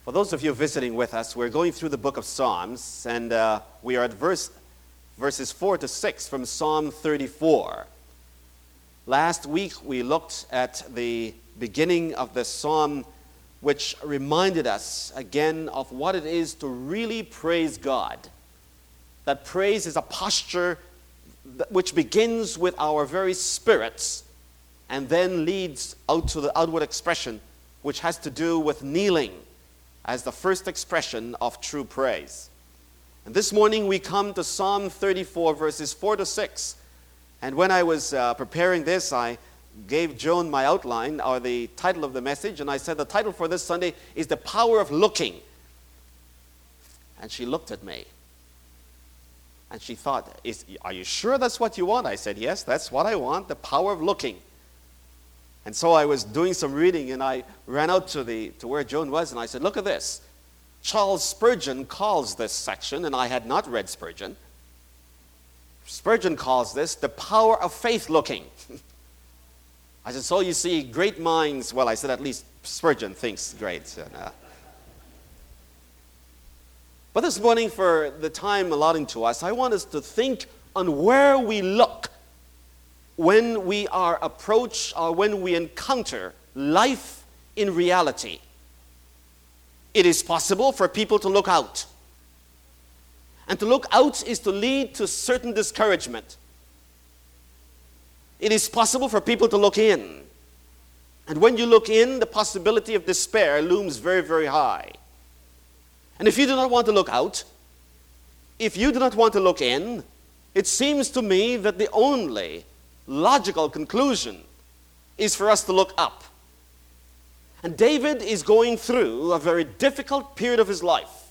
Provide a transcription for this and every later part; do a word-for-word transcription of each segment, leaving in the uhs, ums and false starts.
For those of you visiting with us, we're going through the book of Psalms, and uh, we are at verse, verses four to six from Psalm thirty-four. Last week, we looked at the beginning of the psalm, which reminded us again of what it is to really praise God. That praise is a posture which begins with our very spirits and then leads out to the outward expression, which has to do with kneeling as the first expression of true praise. And this morning we come to Psalm thirty-four, verses four to six. And when I was uh, preparing this, I gave Joan my outline, or the title of the message, and I said the title for this Sunday is The Power of Looking. And she looked at me. And she thought, is, are you sure that's what you want? I said, yes, that's what I want, the power of looking. And so I was doing some reading, and I ran out to the to where Joan was, and I said, look at this. Charles Spurgeon calls this section, and I had not read Spurgeon. Spurgeon calls this the power of faith looking. I said, so you see, great minds, well, I said at least Spurgeon thinks great. And, uh, but this morning, for the time allotting to us, I want us to think on where we look when we are approached or when we encounter life in reality. It is possible for people to look out. And to look out is to lead to certain discouragement. It is possible for people to look in. And when you look in, the possibility of despair looms very, very high. And if you do not want to look out, if you do not want to look in, it seems to me that the only logical conclusion is for us to look up. And David is going through a very difficult period of his life.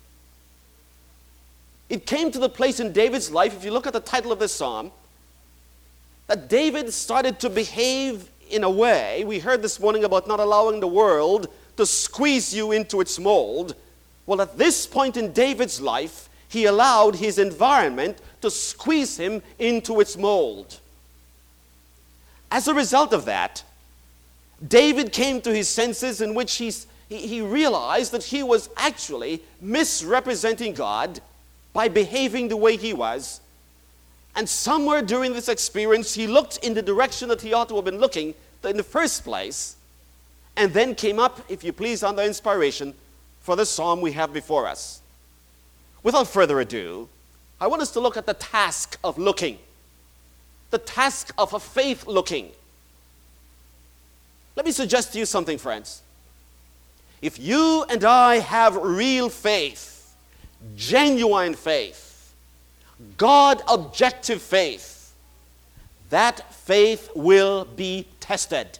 It came to the place in David's life, if you look at the title of this psalm, that David started to behave in a way, we heard this morning about not allowing the world to squeeze you into its mold. Well, at this point in David's life, he allowed his environment to squeeze him into its mold. As a result of that, David came to his senses in which he's, he, he realized that he was actually misrepresenting God by behaving the way he was. And somewhere during this experience, he looked in the direction that he ought to have been looking in the first place, and then came up, if you please, under inspiration for the psalm we have before us. Without further ado, I want us to look at the task of looking. The task of a faith looking. Let me suggest to you something, friends. If you and I have real faith, genuine faith, God objective faith, that faith will be tested.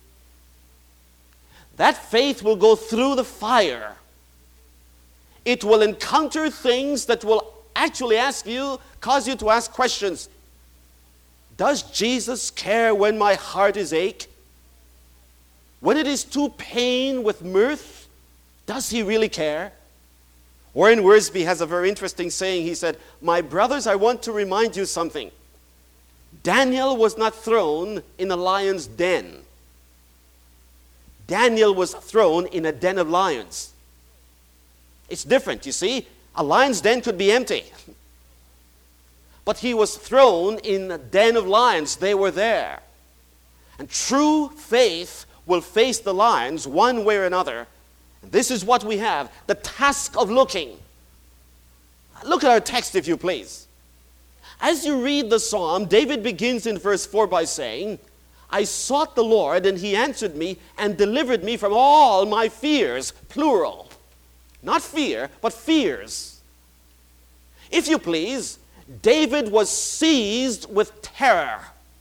That faith will go through the fire. It will encounter things that will actually ask you, cause you to ask questions. Does Jesus care when my heart is ache? When it is too pain with mirth, does he really care? Warren Wiersbe has a very interesting saying. He said, my brothers, I want to remind you something. Daniel was not thrown in a lion's den. Daniel was thrown in a den of lions. It's different, you see. A lion's den could be empty. But he was thrown in a den of lions. They were there. And true faith will face the lions one way or another. And this is what we have, the task of looking. Look at our text, if you please. As you read the psalm, David begins in verse four by saying, I sought the Lord, and he answered me and delivered me from all my fears, plural. Not fear, but fears. If you please, David was seized with terror.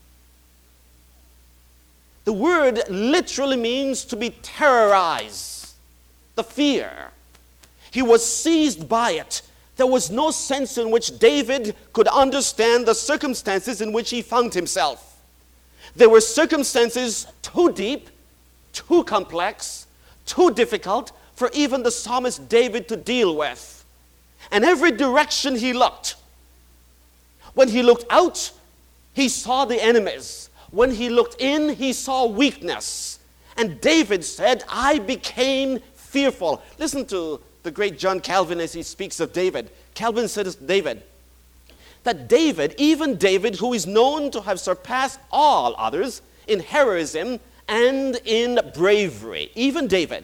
The word literally means to be terrorized, the fear. He was seized by it. There was no sense in which David could understand the circumstances in which he found himself. There were circumstances too deep, too complex, too difficult for even the psalmist David to deal with. And every direction he looked, when he looked out, he saw the enemies. When he looked in, he saw weakness. And David said, I became fearful. Listen to the great John Calvin as he speaks of David. Calvin said of David, that David, even David, who is known to have surpassed all others in heroism and in bravery, even David,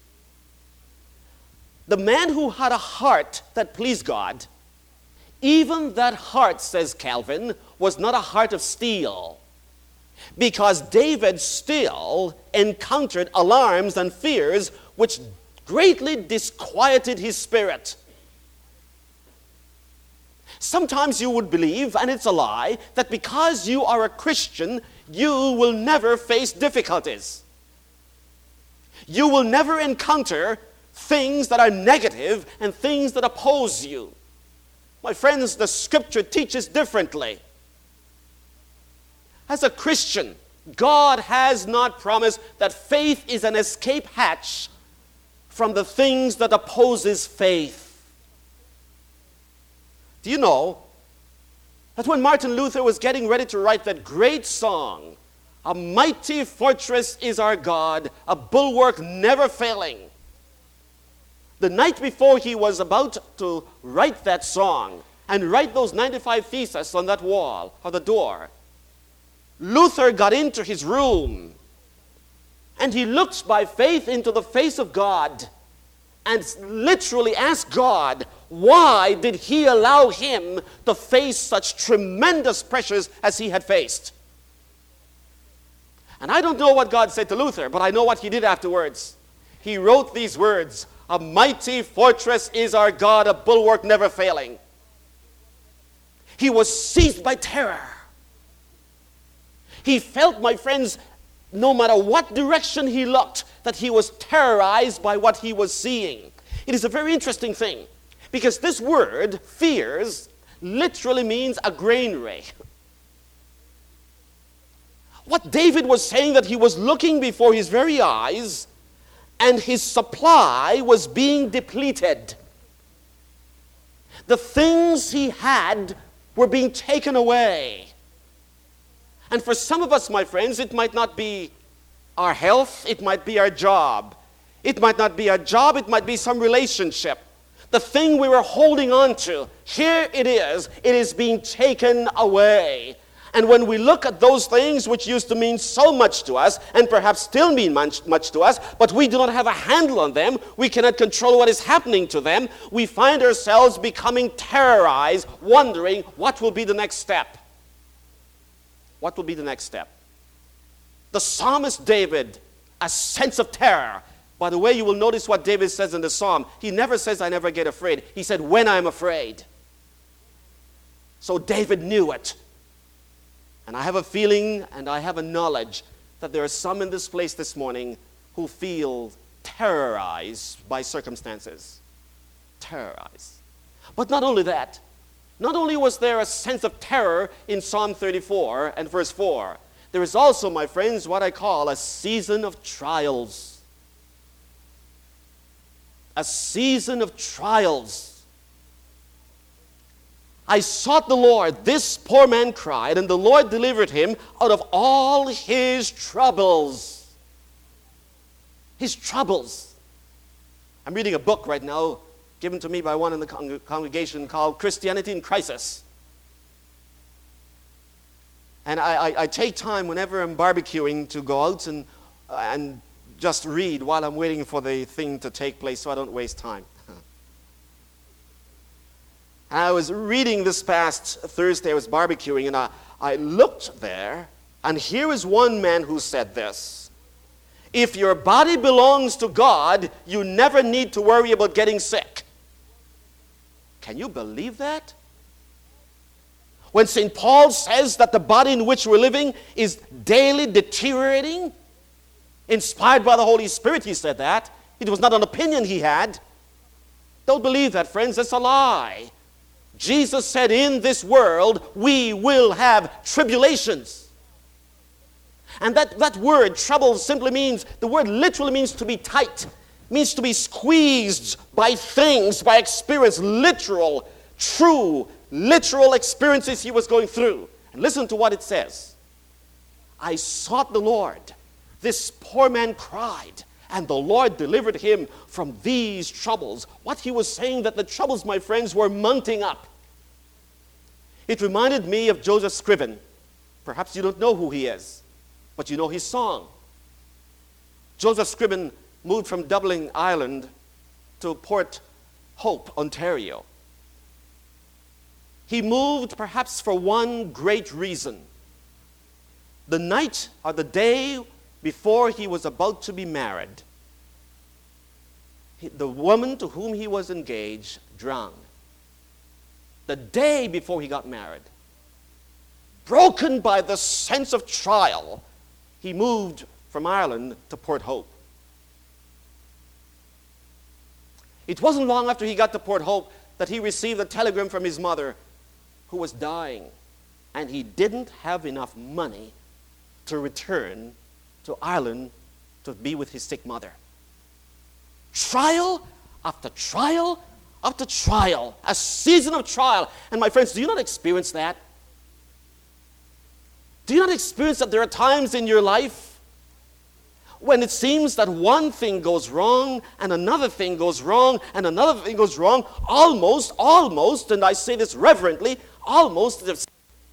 the man who had a heart that pleased God, even that heart, says Calvin, was not a heart of steel, because David still encountered alarms and fears which greatly disquieted his spirit. Sometimes you would believe, and it's a lie, that because you are a Christian, you will never face difficulties. You will never encounter things that are negative and things that oppose you. My friends, the Scripture teaches differently. As a Christian, God has not promised that faith is an escape hatch from the things that opposes faith. Do you know that when Martin Luther was getting ready to write that great song, "A mighty fortress is our God, a bulwark never failing," the night before he was about to write that song and write those ninety-five theses on that wall or the door, Luther got into his room and he looked by faith into the face of God and literally asked God, why did he allow him to face such tremendous pressures as he had faced? And I don't know what God said to Luther, but I know what he did afterwards. He wrote these words, "A mighty fortress is our God, a bulwark never failing." He was seized by terror. He felt, my friends, no matter what direction he looked, that he was terrorized by what he was seeing. It is a very interesting thing, because this word, fears, literally means a granary. What David was saying, that he was looking before his very eyes, and his supply was being depleted. The things he had were being taken away. And for some of us, my friends, it might not be our health, it might be our job. It might not be our job, it might be some relationship. The thing we were holding on to, here it is, it is being taken away. And when we look at those things which used to mean so much to us, and perhaps still mean much, much to us, but we do not have a handle on them, we cannot control what is happening to them, we find ourselves becoming terrorized, wondering what will be the next step. What will be the next step? The psalmist David, a sense of terror. By the way, you will notice what David says in the psalm. He never says, "I never get afraid." He said, "when I'm afraid." So David knew it. And I have a feeling and I have a knowledge that there are some in this place this morning who feel terrorized by circumstances. Terrorized. But not only that. Not only was there a sense of terror in Psalm thirty-four and verse four, there is also, my friends, what I call a season of trials. A season of trials. I sought the Lord, this poor man cried, and the Lord delivered him out of all his troubles. His troubles. I'm reading a book right now given to me by one in the con- congregation called Christianity in Crisis. And I, I, I take time whenever I'm barbecuing to go out and, uh, and just read while I'm waiting for the thing to take place so I don't waste time. And I was reading this past Thursday, I was barbecuing, and I, I looked there, and here is one man who said this: if your body belongs to God, you never need to worry about getting sick. Can you believe that? When Saint Paul says that the body in which we're living is daily deteriorating, inspired by the Holy Spirit, he said that. It was not an opinion he had. Don't believe that, friends. That's a lie. Jesus said, in this world, we will have tribulations. And that, that word, trouble, simply means, the word literally means to be tight. Means to be squeezed by things, by experience, literal, true, literal experiences he was going through. And listen to what it says. I sought the Lord. This poor man cried, and the Lord delivered him from these troubles. What he was saying, that the troubles, my friends, were mounting up. It reminded me of Joseph Scriven. Perhaps you don't know who he is, but you know his song. Joseph Scriven moved from Dublin, Ireland, to Port Hope, Ontario. He moved perhaps for one great reason. The night or the day before he was about to be married, he, the woman to whom he was engaged drowned. The day before he got married, broken by the sense of trial, he moved from Ireland to Port Hope. It wasn't long after he got to Port Hope that he received a telegram from his mother, who was dying, and he didn't have enough money to return to Ireland to be with his sick mother. Trial after trial after trial, a season of trial. And my friends, do you not experience that? Do you not experience that there are times in your life when it seems that one thing goes wrong and another thing goes wrong and another thing goes wrong, almost, almost, and I say this reverently, almost the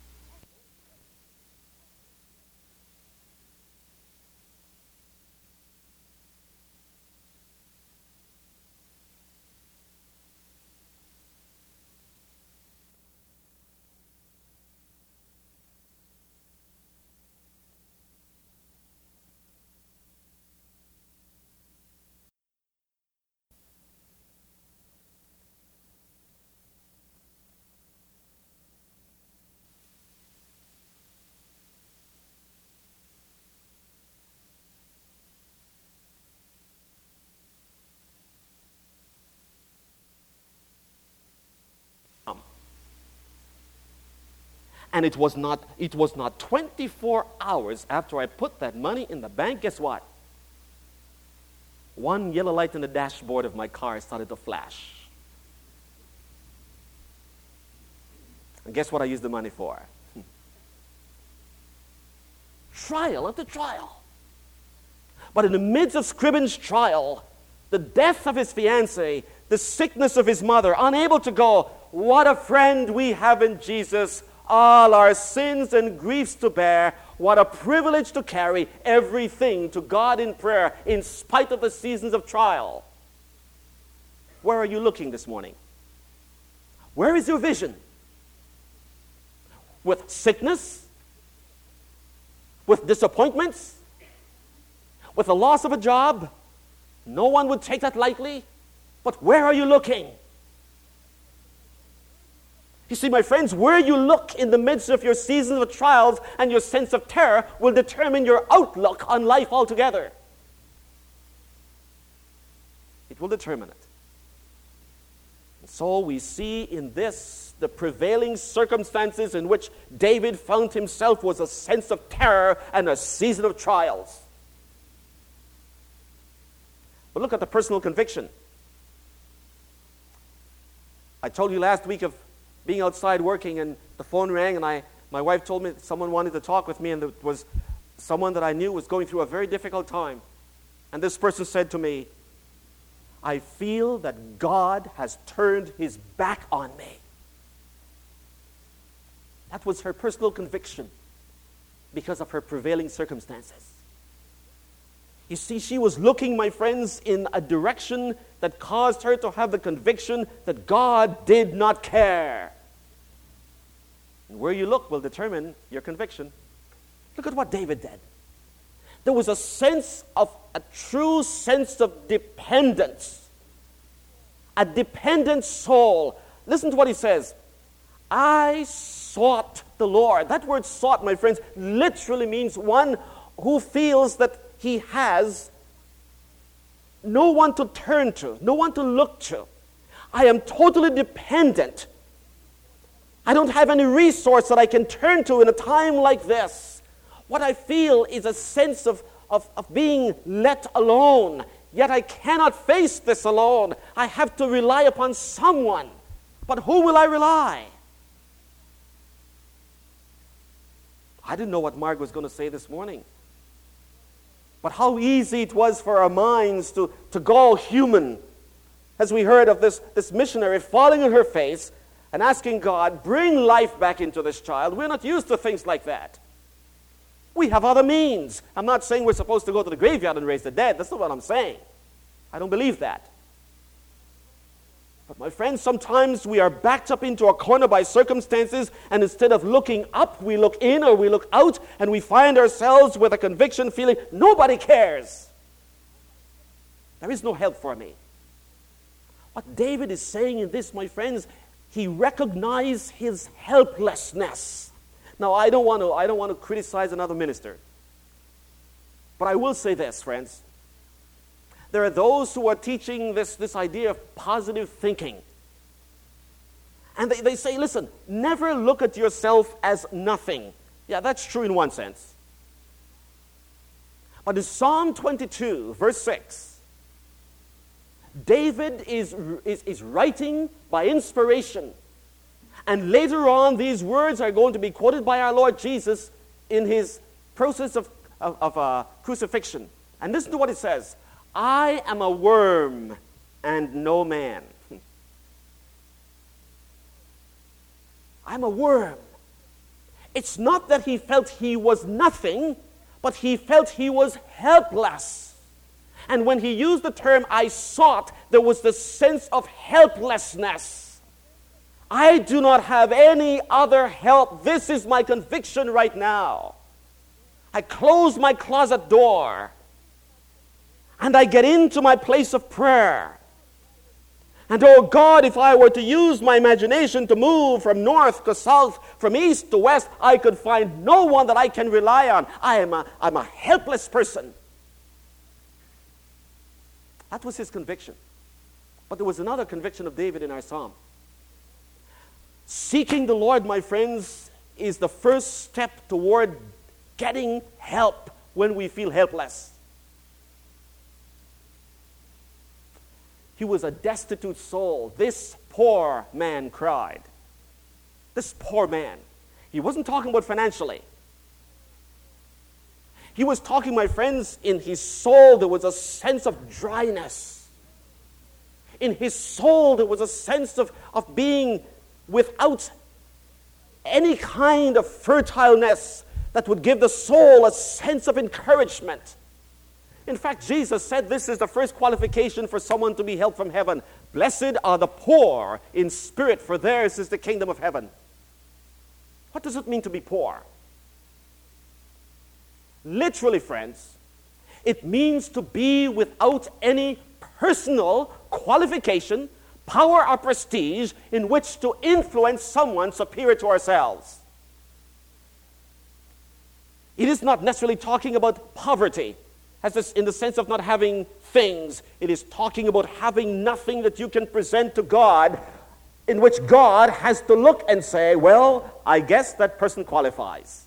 And it was not, it was not twenty-four hours after I put that money in the bank. Guess what? One yellow light in the dashboard of my car started to flash. And guess what I used the money for? Trial after trial. But in the midst of Scriven's trial, the death of his fiancée, the sickness of his mother, unable to go, what a friend we have in Jesus, all our sins and griefs to bear. What a privilege to carry everything to God in prayer in spite of the seasons of trial. Where are you looking this morning? Where is your vision? With sickness? With disappointments? With the loss of a job? No one would take that lightly. But where are you looking? You see, my friends, where you look in the midst of your seasons of trials and your sense of terror will determine your outlook on life altogether. It will determine it. And so we see in this the prevailing circumstances in which David found himself was a sense of terror and a season of trials. But look at the personal conviction. I told you last week of being outside working, and the phone rang, and I, my wife told me that someone wanted to talk with me, and it was someone that I knew was going through a very difficult time. And this person said to me, I feel that God has turned his back on me. That was her personal conviction because of her prevailing circumstances. You see, she was looking, my friends, in a direction that caused her to have the conviction that God did not care. And where you look will determine your conviction. Look at what David did. There was a sense of, a true sense of dependence. A dependent soul. Listen to what he says. I sought the Lord. That word sought, my friends, literally means one who feels that he has no one to turn to, no one to look to. I am totally dependent. I don't have any resource that I can turn to in a time like this. What I feel is a sense of, of, of being let alone. Yet I cannot face this alone. I have to rely upon someone. But who will I rely? I didn't know what Mark was going to say this morning. But how easy it was for our minds to, to go human. As we heard of this, this missionary falling on her face and asking God, bring life back into this child. We're not used to things like that. We have other means. I'm not saying we're supposed to go to the graveyard and raise the dead. That's not what I'm saying. I don't believe that. But my friends, sometimes we are backed up into a corner by circumstances, and instead of looking up, we look in or we look out, and we find ourselves with a conviction feeling, nobody cares. There is no help for me. What David is saying in this, my friends, he recognized his helplessness. Now, I don't want to, I don't want to criticize another minister. But I will say this, friends. There are those who are teaching this, this idea of positive thinking. And they, they say, listen, never look at yourself as nothing. Yeah, that's true in one sense. But in Psalm twenty-two, verse six, David is, is, is writing by inspiration. And later on, these words are going to be quoted by our Lord Jesus in his process of, of, of uh, crucifixion. And listen to what it says. I am a worm and no man. I'm a worm. It's not that he felt he was nothing, but he felt he was helpless. And when he used the term I sought, there was the sense of helplessness. I do not have any other help. This is my conviction right now. I close my closet door and I get into my place of prayer. And oh God, if I were to use my imagination to move from north to south, from east to west, I could find no one that I can rely on. I am a, I'm a helpless person. That was his conviction. But there was another conviction of David in our psalm. Seeking the Lord, my friends, is the first step toward getting help when we feel helpless. He was a destitute soul. This poor man cried. This poor man. He wasn't talking about financially. He was talking, my friends, in his soul there was a sense of dryness. In his soul there was a sense of, of being without any kind of fertileness that would give the soul a sense of encouragement. In fact, Jesus said this is the first qualification for someone to be helped from heaven. Blessed are the poor in spirit, for theirs is the kingdom of heaven. What does it mean to be poor? Literally, friends, it means to be without any personal qualification, power, or prestige in which to influence someone superior to ourselves. It is not necessarily talking about poverty, as this, in the sense of not having things. It is talking about having nothing that you can present to God, in which God has to look and say, well, I guess that person qualifies.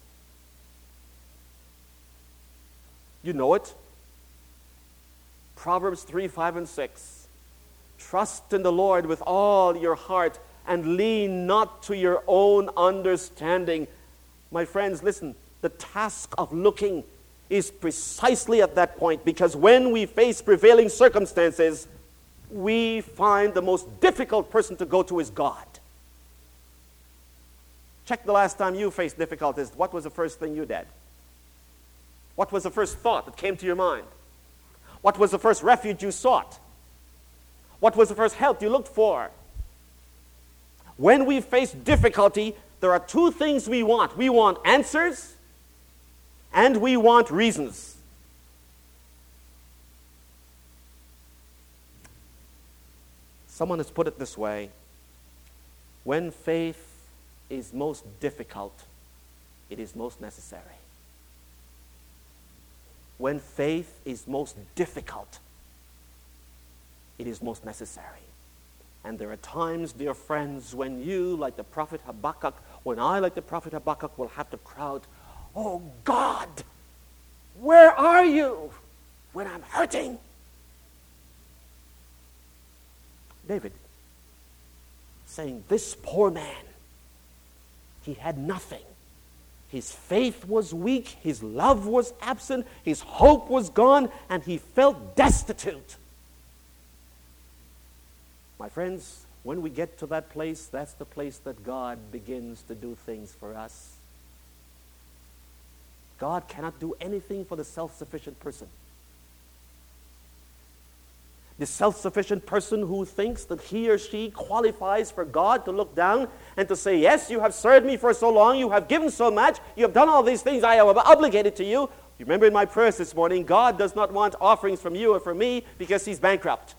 You know it. Proverbs three, five, and six. Trust in the Lord with all your heart and lean not to your own understanding. My friends, listen, the task of looking is precisely at that point, because when we face prevailing circumstances, we find the most difficult person to go to is God. Check the last time you faced difficulties. What was the first thing you did? What was the first thought that came to your mind? What was the first refuge you sought? What was the first help you looked for? When we face difficulty, there are two things we want. We want answers and we want reasons. Someone has put it this way: when faith is most difficult, it is most necessary. When faith is most difficult, it is most necessary. And there are times, dear friends, when you, like the prophet Habakkuk, when I, like the prophet Habakkuk, will have to cry out, oh God, where are you when I'm hurting? David saying, this poor man, he had nothing. His faith was weak, his love was absent, his hope was gone, and he felt destitute. My friends, when we get to that place, that's the place that God begins to do things for us. God cannot do anything for the self-sufficient person. The self-sufficient person who thinks that he or she qualifies for God to look down and to say, yes, you have served me for so long, you have given so much, you have done all these things, I am obligated to you. You remember in my prayers this morning, God does not want offerings from you or from me because he's bankrupt.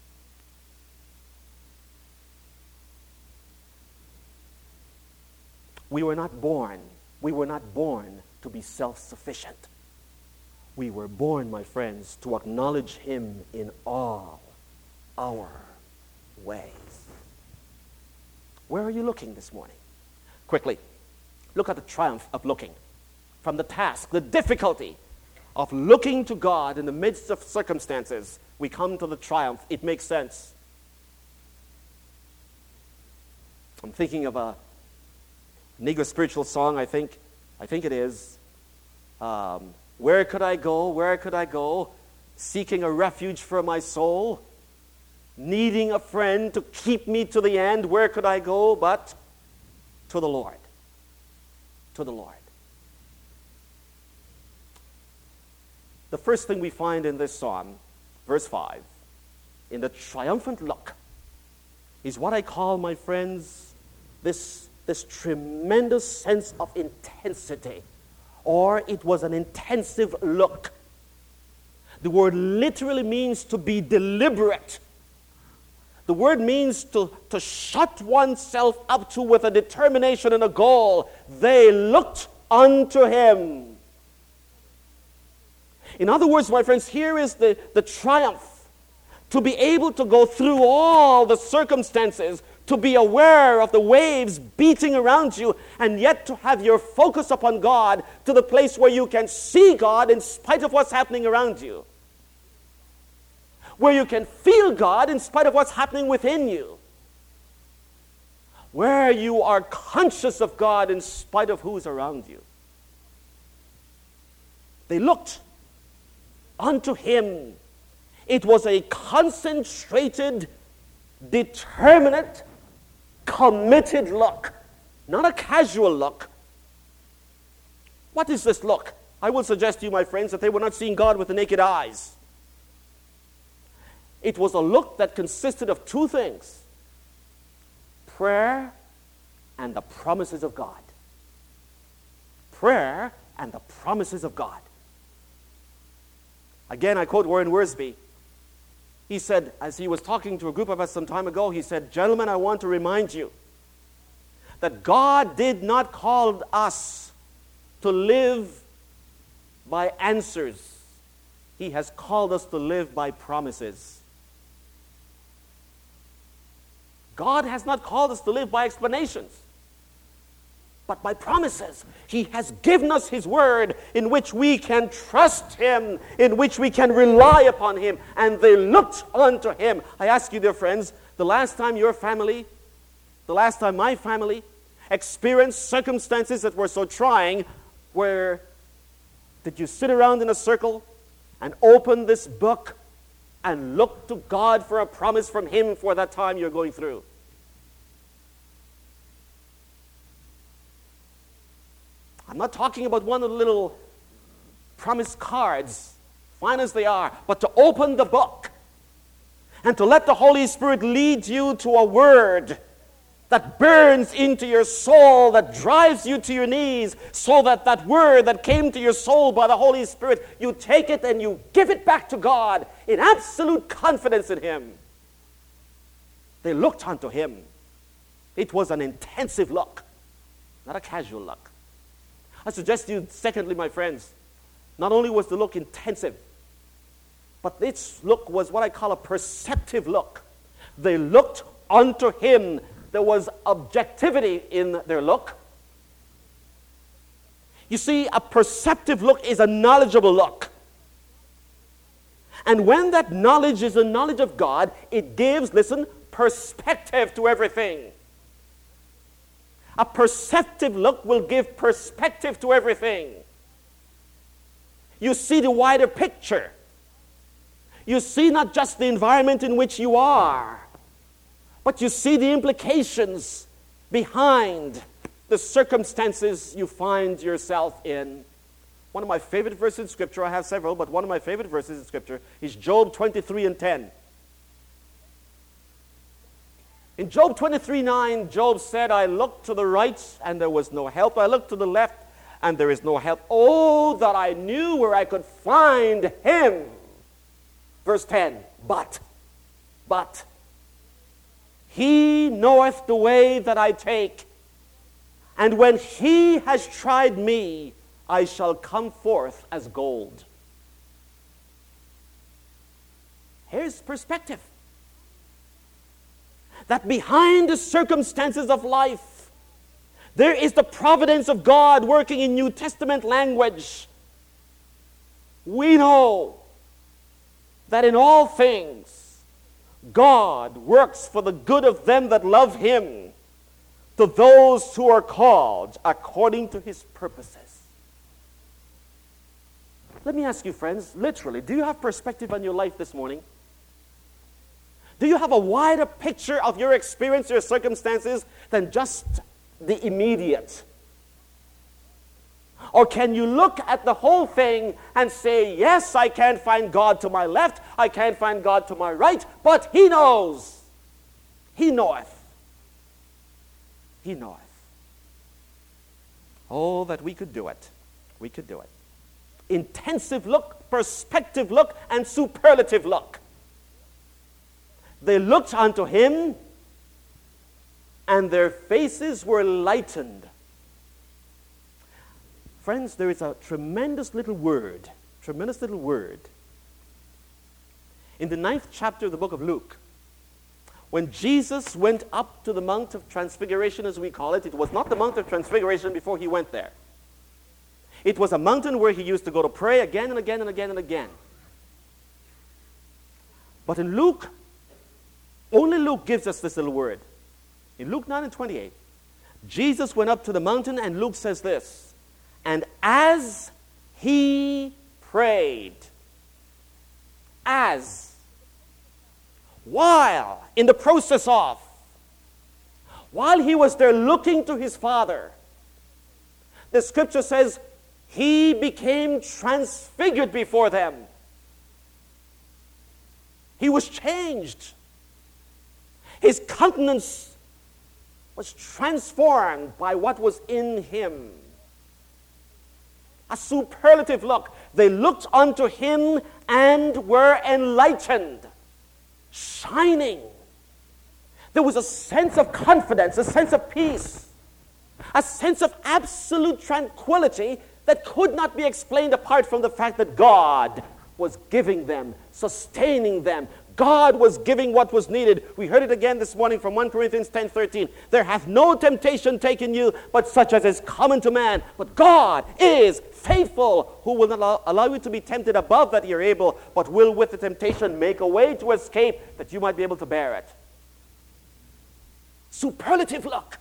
We were not born, we were not born to be self-sufficient. We were born, my friends, to acknowledge him in all our ways. Where are you looking this morning? Quickly, look at the triumph of looking. From the task, the difficulty of looking to God in the midst of circumstances, we come to the triumph. It makes sense. I'm thinking of a Negro spiritual song, I think. I think it is. Um, Where could I go? Where could I go? Seeking a refuge for my soul, needing a friend to keep me to the end. Where could I go but to the Lord? To the Lord. The first thing we find in this psalm, verse five, in the triumphant look, is what I call, my friends, this, this tremendous sense of intensity. Or it was an intensive look. The word literally means to be deliberate. The word means to, to shut oneself up to with a determination and a goal. They looked unto him. In other words, my friends, here is the, the triumph. To be able to go through all the circumstances, to be aware of the waves beating around you, and yet to have your focus upon God to the place where you can see God in spite of what's happening around you. Where you can feel God in spite of what's happening within you. Where you are conscious of God in spite of who's around you. They looked unto him. It was a concentrated, determinate, committed look, not a casual look. What is this look? I will suggest to you, my friends, that they were not seeing God with the naked eyes. It was a look that consisted of two things: prayer and the promises of God. Prayer and the promises of God. Again, I quote Warren Wiersbe. He said, as he was talking to a group of us some time ago, he said, "Gentlemen, I want to remind you that God did not call us to live by answers. He has called us to live by promises." God has not called us to live by explanations, but by promises. He has given us his word in which we can trust him, in which we can rely upon him, and they looked unto him. I ask you, dear friends, the last time your family, the last time my family experienced circumstances that were so trying, where did you sit around in a circle and open this book and look to God for a promise from him for that time you're going through? I'm not talking about one of the little promise cards, fine as they are, but to open the book and to let the Holy Spirit lead you to a word that burns into your soul, that drives you to your knees, so that that word that came to your soul by the Holy Spirit, you take it and you give it back to God in absolute confidence in him. They looked unto him. It was an intensive look, not a casual look. I suggest to you, secondly, my friends, not only was the look intensive, but this look was what I call a perceptive look. They looked unto him. There was objectivity in their look. You see, a perceptive look is a knowledgeable look. And when that knowledge is a knowledge of God, it gives, listen, perspective to everything. A perceptive look will give perspective to everything. You see the wider picture. You see not just the environment in which you are, but you see the implications behind the circumstances you find yourself in. One of my favorite verses in Scripture, I have several, but one of my favorite verses in Scripture is Job twenty-three and ten. In Job twenty-three nine, Job said, I looked to the right and there was no help. I looked to the left and there is no help. Oh, that I knew where I could find him. Verse ten, but, but, he knoweth the way that I take, and when he has tried me, I shall come forth as gold. Here's perspective. That behind the circumstances of life, there is the providence of God working in New Testament language. We know that in all things, God works for the good of them that love him, to those who are called according to his purposes. Let me ask you, friends, literally, do you have perspective on your life this morning? Do you have a wider picture of your experience, your circumstances, than just the immediate? Or can you look at the whole thing and say, yes, I can't find God to my left, I can't find God to my right, but he knows. He knoweth. He knoweth. Oh, that we could do it. We could do it. Intensive look, perspective look, and superlative look. They looked unto him, and their faces were lightened. Friends, there is a tremendous little word, tremendous little word. In the ninth chapter of the book of Luke, when Jesus went up to the Mount of Transfiguration, as we call it, it was not the Mount of Transfiguration before he went there. It was a mountain where he used to go to pray again and again and again and again. But in Luke, only Luke gives us this little word. In Luke nine and twenty-eight, Jesus went up to the mountain, and Luke says this, and as he prayed, as, while, in the process of, while he was there looking to his Father, the scripture says, he became transfigured before them. He was changed. His countenance was transformed by what was in him. A superlative look. They looked unto him and were enlightened, shining. There was a sense of confidence, a sense of peace, a sense of absolute tranquility that could not be explained apart from the fact that God was giving them, sustaining them. God was giving what was needed. We heard it again this morning from First Corinthians ten thirteen. There hath no temptation taken you, but such as is common to man. But God is faithful, who will not allow, allow you to be tempted above that you're able, but will with the temptation make a way to escape, that you might be able to bear it. Superlative look.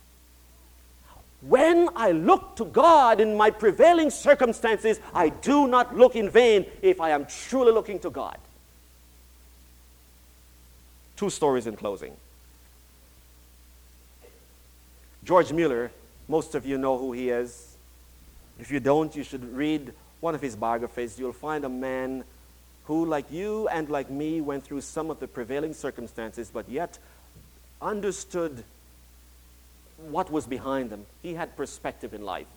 When I look to God in my prevailing circumstances, I do not look in vain if I am truly looking to God. Two stories in closing. George Mueller, most of you know who he is. If you don't, you should read one of his biographies. You'll find a man who, like you and like me, went through some of the prevailing circumstances, but yet understood what was behind them. He had perspective in life.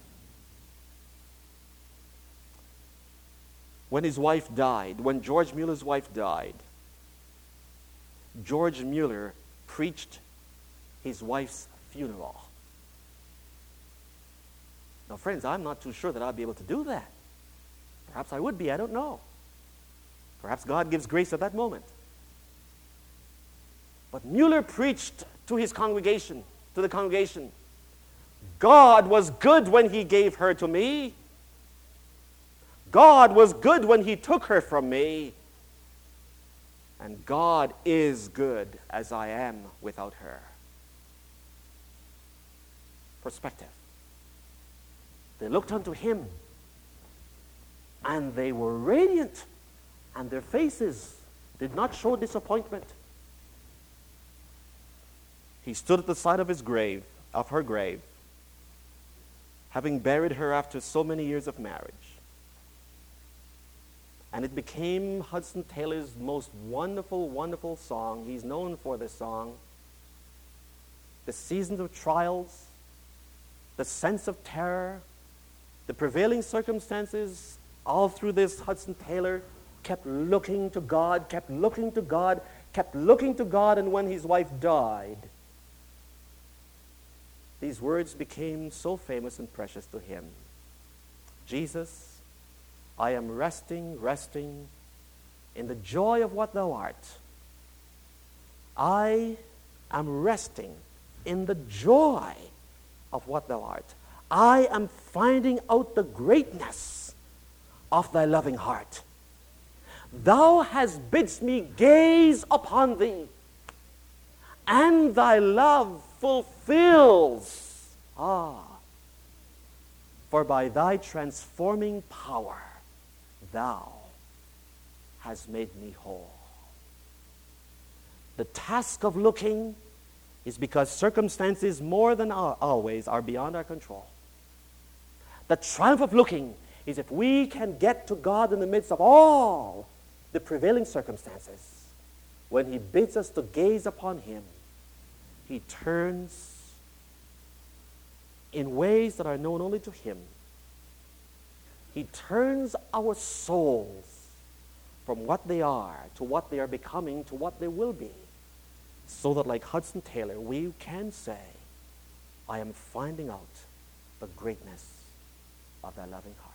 When his wife died, when George Mueller's wife died, George Mueller preached his wife's funeral. Now, friends, I'm not too sure that I'll be able to do that. Perhaps I would be, I don't know. Perhaps God gives grace at that moment. But Mueller preached to his congregation, to the congregation, God was good when he gave her to me. God was good when he took her from me. And God is good as I am without her. perspective. They looked unto him, and they were radiant, and their faces did not show disappointment. He stood at the side of his grave, of her grave, having buried her after so many years of marriage. And it became Hudson Taylor's most wonderful, wonderful song. He's known for this song. The seasons of trials, the sense of terror, the prevailing circumstances, all through this, Hudson Taylor kept looking to God, kept looking to God, kept looking to God, and when his wife died, these words became so famous and precious to him. Jesus, I am resting, resting in the joy of what thou art. I am resting in the joy of what thou art. I am finding out the greatness of thy loving heart. Thou hast bidst me gaze upon thee, and thy love fulfills. Ah, for by thy transforming power, thou hast made me whole. The task of looking is because circumstances more than always are beyond our control. The triumph of looking is if we can get to God in the midst of all the prevailing circumstances. When he bids us to gaze upon him, he turns in ways that are known only to him. He turns our souls from what they are to what they are becoming to what they will be, so that like Hudson Taylor, we can say, I am finding out the greatness of thy loving heart.